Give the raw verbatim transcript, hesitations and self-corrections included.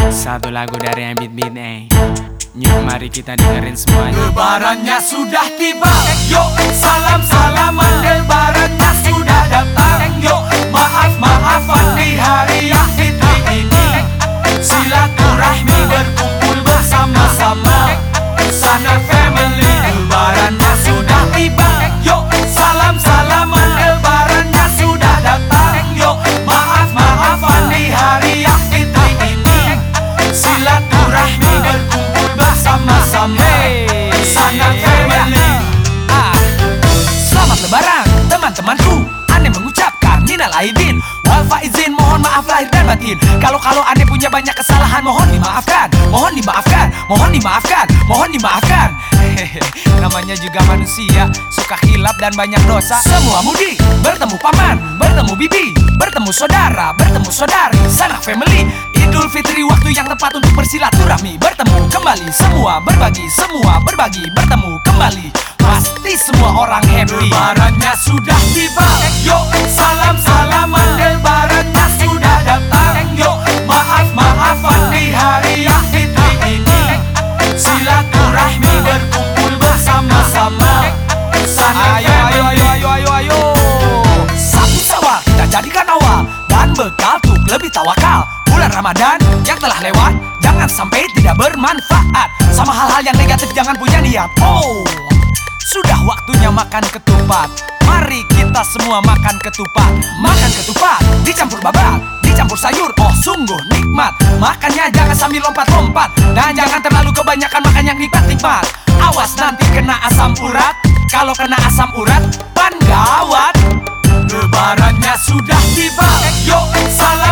Satu lagu dari yang beat-beat eh. Yuk mari kita dengerin semuanya. Lebarannya sudah tiba, yuk salam-salaman. Lebarannya sudah datang, yuk maaf-maafan di hari yang fitri ini. Silaturahmi berkumpul bersama-sama, Sanak family. Lebarannya sudah tiba, yuk salam-salaman. Lebarannya sudah datang, yuk maaf-maafan di hari yang fitri ini. Silaturahmi berkumpul bersama-sama, Sanak family. Ah, selamat lebaran teman-temanku. Ane mengucapkan minal aidin wal faizin, mohon maaf lahir dan batin. Kalau-kalau ane punya banyak kesalahan, mohon dimaafkan, mohon dimaafkan, mohon dimaafkan, mohon dimaafkan. Hehehe, namanya juga manusia, suka khilaf dan banyak dosa. Semua mudik, bertemu paman, bertemu bibi, bertemu saudara, bertemu saudari, Sanak family. Idul Fitri waktu yang tepat untuk bersilaturahmi, bertemu kembali, semua berbagi, semua berbagi, bertemu kembali. Pasti semua orang happy. Lebarannya sudah tiba, yuk salam-salaman. Lebarannya sudah datang, yuk maaf-maafan di hari yang fitri ini. Silaturahmi berkumpul bersama-sama, Sanak Ayo, ayo, ayo, ayo, ayo, ayo. Satu Syawal kita jadikan awal dan bekal untuk lebih tawakal. Bulan Ramadan yang telah lewat jangan sampai tidak bermanfaat. Sama hal-hal yang negatif jangan punya niat. Oh, sudah waktunya makan ketupat. Mari kita semua makan ketupat. Makan ketupat dicampur babat, dicampur sayur, oh sungguh nikmat. Makannya jangan sambil lompat-lompat, dan jangan terlalu kebanyakan makan yang nikmat-nikmat. Awas nanti kena asam urat. Kalau kena asam urat, pan gawat. Lebarannya sudah tiba, yuk salam